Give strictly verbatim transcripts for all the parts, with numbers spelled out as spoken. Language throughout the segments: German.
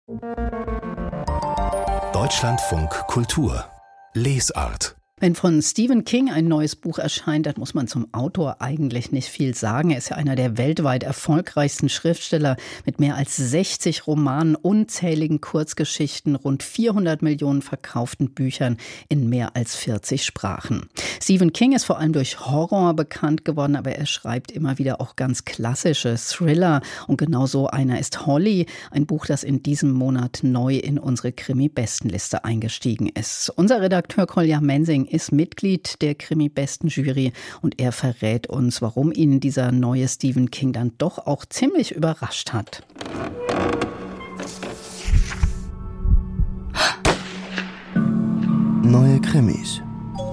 Deutschlandfunk Kultur Lesart. Wenn von Stephen King ein neues Buch erscheint, dann muss man zum Autor eigentlich nicht viel sagen. Er ist ja einer der weltweit erfolgreichsten Schriftsteller mit mehr als sechzig Romanen, unzähligen Kurzgeschichten, rund vierhundert Millionen verkauften Büchern in mehr als vierzig Sprachen. Stephen King ist vor allem durch Horror bekannt geworden, aber er schreibt immer wieder auch ganz klassische Thriller. Und genau so einer ist Holly, ein Buch, das in diesem Monat neu in unsere Krimi-Bestenliste eingestiegen ist. Unser Redakteur Kolja Mensing ist Mitglied der Krimi-Besten-Jury und er verrät uns, warum ihn dieser neue Stephen King dann doch auch ziemlich überrascht hat. Neue Krimis.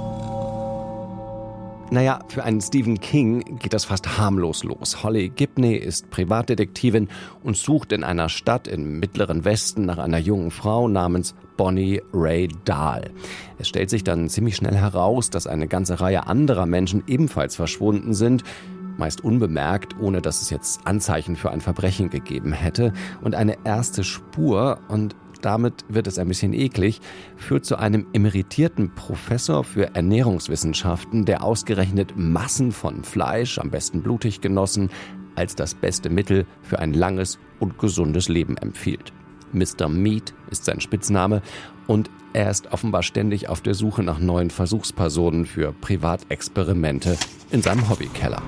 Naja, für einen Stephen King geht das fast harmlos los. Holly Gibney ist Privatdetektivin und sucht in einer Stadt im Mittleren Westen nach einer jungen Frau namens Bonnie Ray Dahl. Es stellt sich dann ziemlich schnell heraus, dass eine ganze Reihe anderer Menschen ebenfalls verschwunden sind, meist unbemerkt, ohne dass es jetzt Anzeichen für ein Verbrechen gegeben hätte. Und eine erste Spur, und damit wird es ein bisschen eklig, führt zu einem emeritierten Professor für Ernährungswissenschaften, der ausgerechnet Massen von Fleisch, am besten blutig genossen, als das beste Mittel für ein langes und gesundes Leben empfiehlt. Mister Meat ist sein Spitzname und er ist offenbar ständig auf der Suche nach neuen Versuchspersonen für Privatexperimente in seinem Hobbykeller.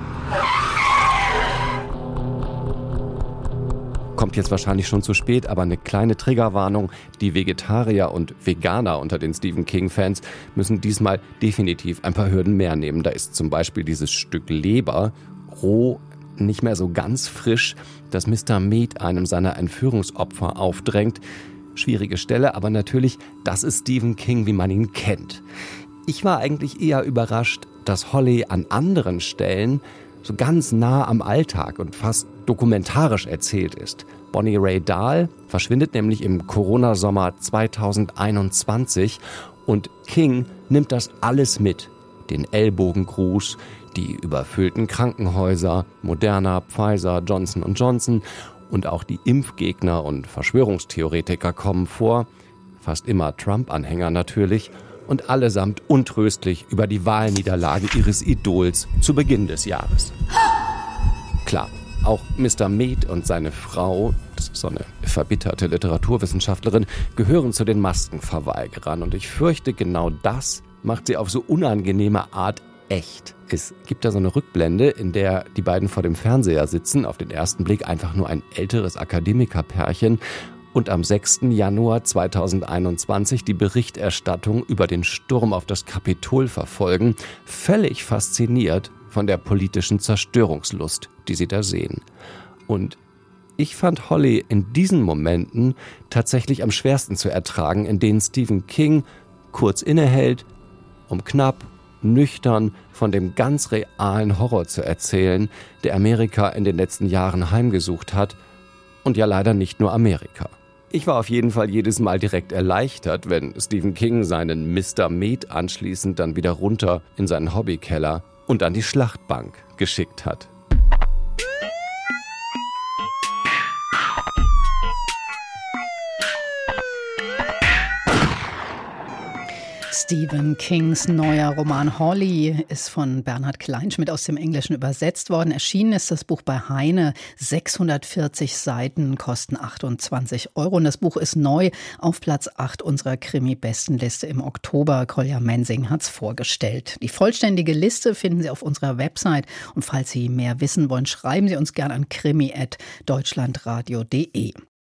Kommt jetzt wahrscheinlich schon zu spät, aber eine kleine Triggerwarnung. Die Vegetarier und Veganer unter den Stephen King-Fans müssen diesmal definitiv ein paar Hürden mehr nehmen. Da ist zum Beispiel dieses Stück Leber roh, nicht mehr so ganz frisch, das Mister Meat einem seiner Entführungsopfer aufdrängt. Schwierige Stelle, aber natürlich, das ist Stephen King, wie man ihn kennt. Ich war eigentlich eher überrascht, dass Holly an anderen Stellen so ganz nah am Alltag und fast dokumentarisch erzählt ist. Bonnie Ray Dahl verschwindet nämlich im Corona-Sommer zweitausendeinundzwanzig und King nimmt das alles mit. Den Ellbogengruß, die überfüllten Krankenhäuser, Moderna, Pfizer, Johnson und Johnson und auch die Impfgegner und Verschwörungstheoretiker kommen vor, fast immer Trump-Anhänger natürlich, und allesamt untröstlich über die Wahlniederlage ihres Idols zu Beginn des Jahres. Klar, auch Mister Meat und seine Frau, das ist so eine verbitterte Literaturwissenschaftlerin, gehören zu den Maskenverweigerern. Und ich fürchte, genau das macht sie auf so unangenehme Art echt. Es gibt da so eine Rückblende, in der die beiden vor dem Fernseher sitzen, auf den ersten Blick einfach nur ein älteres Akademikerpärchen, und am sechsten Januar zweitausendeinundzwanzig die Berichterstattung über den Sturm auf das Kapitol verfolgen, völlig fasziniert von der politischen Zerstörungslust, die sie da sehen. Und ich fand Holly in diesen Momenten tatsächlich am schwersten zu ertragen, in denen Stephen King kurz innehält, um knapp, nüchtern von dem ganz realen Horror zu erzählen, der Amerika in den letzten Jahren heimgesucht hat, und ja leider nicht nur Amerika. Ich war auf jeden Fall jedes Mal direkt erleichtert, wenn Stephen King seinen Mister Meat anschließend dann wieder runter in seinen Hobbykeller und an die Schlachtbank geschickt hat. Stephen Kings neuer Roman Holly ist von Bernhard Kleinschmidt aus dem Englischen übersetzt worden. Erschienen ist das Buch bei Heine. sechshundertvierzig Seiten, kosten achtundzwanzig Euro. Und das Buch ist neu auf Platz acht unserer Krimi-Bestenliste im Oktober. Kolja Mensing hat's vorgestellt. Die vollständige Liste finden Sie auf unserer Website. Und falls Sie mehr wissen wollen, schreiben Sie uns gern an krimi at deutschlandradio punkt de.